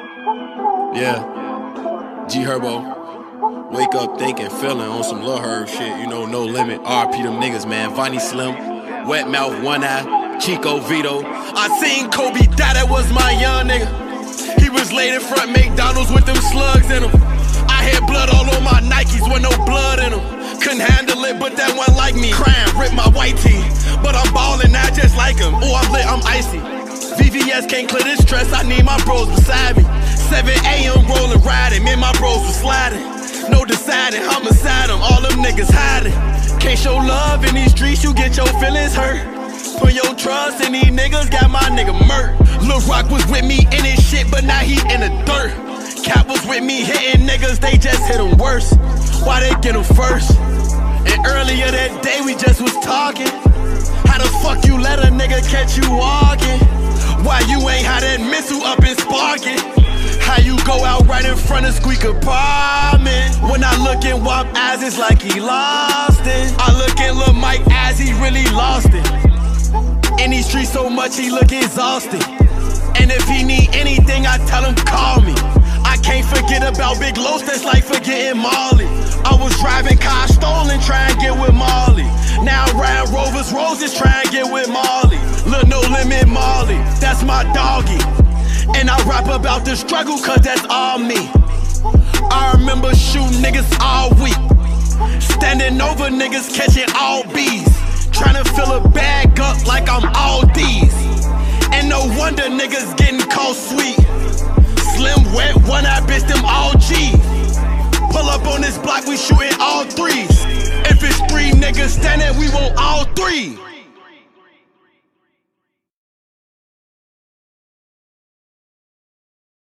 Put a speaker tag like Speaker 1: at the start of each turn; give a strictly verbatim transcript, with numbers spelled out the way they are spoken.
Speaker 1: Yeah, G Herbo. Wake up thinking, feeling on some Lil Herb shit, you know, no limit. R P them niggas, man. Vonnie Slim, Wet Mouth, One Eye, Chico Vito. I seen Kobe die, that was my young nigga. He was laid in front McDonald's with them slugs in him. I had blood all on my Nikes with no blood in them. Couldn't handle it, but that one like me. Crying, rip my white tee, but I'm ballin' now just like him. Oh, I'm lit, I'm icy. V V S can't clear this stress, I need my bros beside me. seven A M rollin', riding, me and my bros was sliding. No deciding, homicide them, all them niggas hiding. Can't show love in these streets, you get your feelings hurt. Put your trust in these niggas, got my nigga murked. Lil Rock was with me in his shit, but now he in the dirt. Cap was with me hitting niggas, they just hit him worse. Why they get him first? And earlier that day we just was talking. How the fuck you let a nigga catch you walking? Why you ain't had that missile up and sparking? How you go out right in front of Squeak apartment? When I look in W A P eyes, it's like he lost it. I look at Lil Mike as he really lost it. In these streets so much he look exhausted. And if he need anything, I tell him call me. I can't forget about Big Los, that's like forgetting Marley. I was driving cars stolen, trying to get with Marley. Now I ride Rovers Roses, trying to get with Marley. Lil No Limit Marley, that's my doggy. And I rap about the struggle, cause that's all me. I remember shooting niggas all week, standing over niggas, catching all bees, trying to fill a bag up like I'm all D's. And no wonder niggas getting called sweet. Slim, Wet, One Eye, bitch, them all G's. Pull up on this block, we shooting all threes. If it's three niggas standing, we want all three.